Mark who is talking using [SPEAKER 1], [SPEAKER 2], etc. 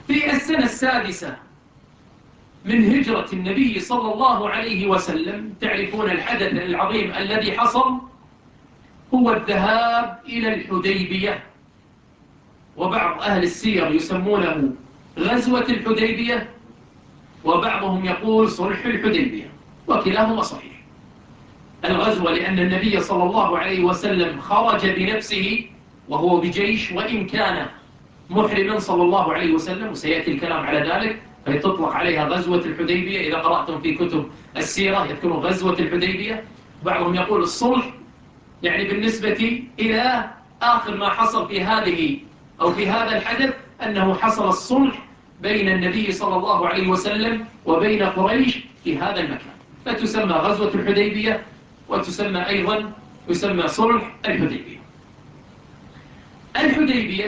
[SPEAKER 1] في السنة السادسة من هجرة النبي صلى الله عليه وسلم، تعرفون الحدث العظيم الذي حصل هو الذهاب إلى الحديبية، وبعض أهل السير يسمونه غزوة الحديبية، وبعضهم يقول صلح الحديبية، وكلاهما صحيح. الغزوة لأن النبي صلى الله عليه وسلم خرج بنفسه وهو بجيش، وإن كان محرما صلى الله عليه وسلم، وسيأتي الكلام على ذلك، فيتطلق عليها غزوة الحديبية. إذا قرأتم في كتب السيرة يذكرون غزوة الحديبية. بعضهم يقول الصلح، يعني بالنسبة إلى آخر ما حصل في هذه أو في هذا الحدث أنه حصل الصلح بين النبي صلى الله عليه وسلم وبين قريش في هذا المكان، فتسمى غزوة الحديبية، وتسمى أيضا يسمى صلح الحديبية. الحديبية